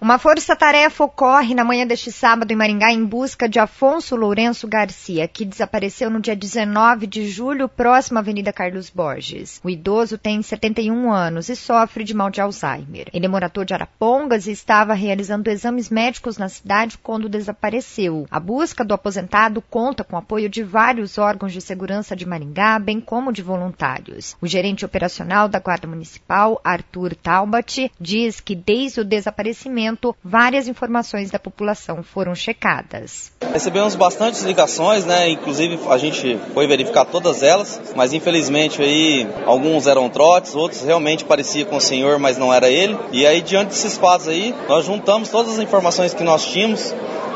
Uma força-tarefa ocorre na manhã deste sábado em Maringá em busca de Afonso Lourenço Garcia, que desapareceu no dia 19 de julho, próximo à Avenida Carlos Borges. O idoso tem 71 anos e sofre de mal de Alzheimer. Ele é morador de Arapongas e estava realizando exames médicos na cidade quando desapareceu. A busca do aposentado conta com o apoio de vários órgãos de segurança de Maringá, bem como de voluntários. O gerente operacional da Guarda Municipal, Arthur Talbot, diz que desde o desaparecimento várias informações da população foram checadas. Recebemos bastantes ligações, inclusive a gente foi verificar todas elas, mas infelizmente aí alguns eram trotes, outros realmente pareciam com o senhor, mas não era ele. E aí diante desses fatos aí, nós juntamos todas as informações que nós tínhamos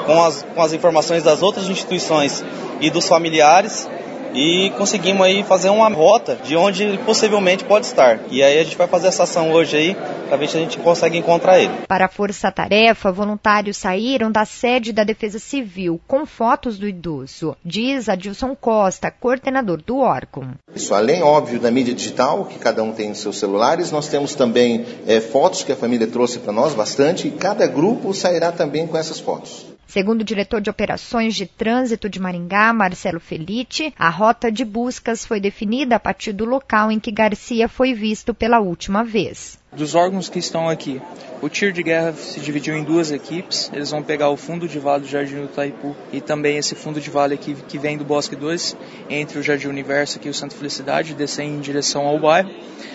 com as informações das outras instituições e dos familiares, e conseguimos aí fazer uma rota de onde ele possivelmente pode estar. E aí a gente vai fazer essa ação hoje aí, para ver se a gente consegue encontrar ele. Para a força-tarefa, voluntários saíram da sede da Defesa Civil com fotos do idoso, diz Adilson Costa, coordenador do órgão. Isso, além, óbvio, da mídia digital, que cada um tem em seus celulares, nós temos também fotos que a família trouxe para nós bastante, e cada grupo sairá também com essas fotos. Segundo o diretor de Operações de Trânsito de Maringá, Marcelo Felitti, a rota de buscas foi definida a partir do local em que Garcia foi visto pela última vez. Dos órgãos que estão aqui, o tiro de guerra se dividiu em duas equipes. Eles vão pegar o fundo de vale do Jardim do Itaipu e também esse fundo de vale aqui que vem do Bosque 2, entre o Jardim Universo e o Santa Felicidade, descer em direção ao bairro.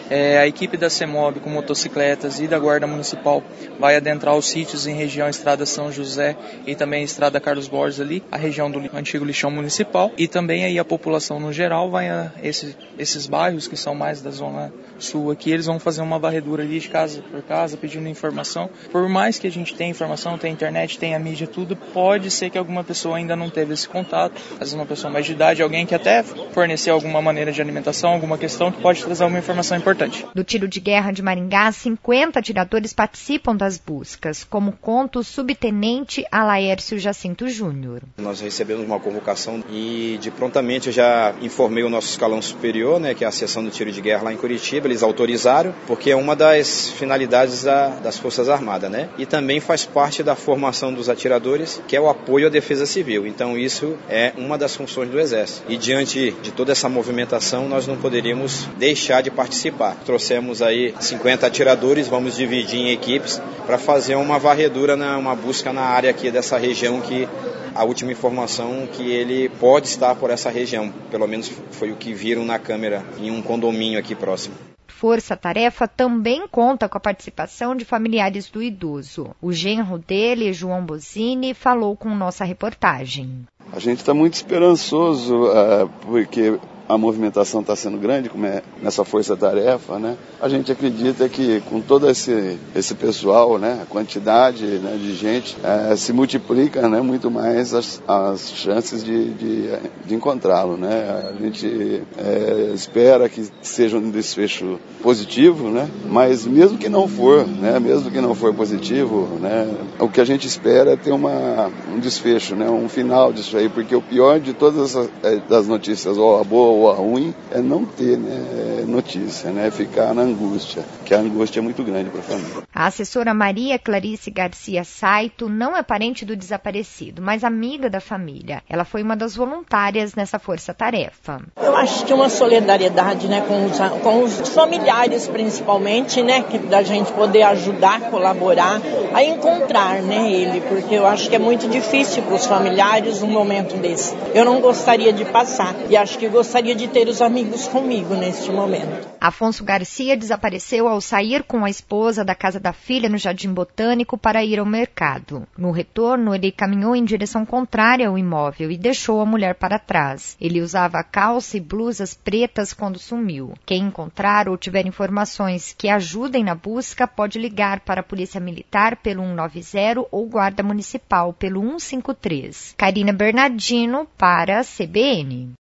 A equipe da CEMOB com motocicletas e da Guarda Municipal vai adentrar os sítios em região Estrada São José e também Estrada Carlos Borges ali, a região do antigo lixão municipal. E também aí a população no geral vai a esses bairros que são mais da zona sul aqui, eles vão fazer uma varredura ali de casa por casa, pedindo informação. Por mais que a gente tenha informação, tenha internet, tenha mídia, tudo, pode ser que alguma pessoa ainda não teve esse contato. Às vezes uma pessoa mais de idade, alguém que até forneceu alguma maneira de alimentação, alguma questão que pode trazer uma informação importante. Do tiro de guerra de Maringá, 50 atiradores participam das buscas, como conta o subtenente Alaércio Jacinto Júnior. Nós recebemos uma convocação e de prontamente eu já informei o nosso escalão superior, que é a seção do tiro de guerra lá em Curitiba. Eles autorizaram, porque é uma das finalidades das Forças Armadas, E também faz parte da formação dos atiradores, que é o apoio à defesa civil. Então isso é uma das funções do Exército. E diante de toda essa movimentação, nós não poderíamos deixar de participar. Trouxemos aí 50 atiradores, vamos dividir em equipes para fazer uma varredura, uma busca na área aqui dessa região, que a última informação que ele pode estar por essa região. Pelo menos foi o que viram na câmera em um condomínio aqui próximo. Força-tarefa também conta com a participação de familiares do idoso. O genro dele, João Bosini, falou com nossa reportagem. A gente está muito esperançoso, porque a movimentação está sendo grande, como é nessa força-tarefa, A gente acredita que com todo esse pessoal, a quantidade de gente, se multiplica, muito mais as chances de encontrá-lo, A gente espera que seja um desfecho positivo, Mas mesmo que não for, mesmo que não for positivo, o que a gente espera é ter um desfecho, um final disso aí, porque o pior de todas as notícias, ou a boa ou a ruim, é não ter notícia, ficar na angústia, que a angústia é muito grande para a família. A assessora Maria Clarice Garcia Saito não é parente do desaparecido, mas amiga da família. Ela foi uma das voluntárias nessa força-tarefa. Eu acho que uma solidariedade, com os familiares principalmente, que da gente poder ajudar, colaborar a encontrar, ele, porque eu acho que é muito difícil para os familiares um momento desse. Eu não gostaria de passar e acho que gostaria de ter os amigos comigo neste momento. Afonso Garcia desapareceu ao sair com a esposa da casa da filha no Jardim Botânico para ir ao mercado. No retorno, ele caminhou em direção contrária ao imóvel e deixou a mulher para trás. Ele usava calça e blusas pretas quando sumiu. Quem encontrar ou tiver informações que ajudem na busca pode ligar para a Polícia Militar pelo 190 ou Guarda Municipal pelo 153. Karina Bernardino para a CBN.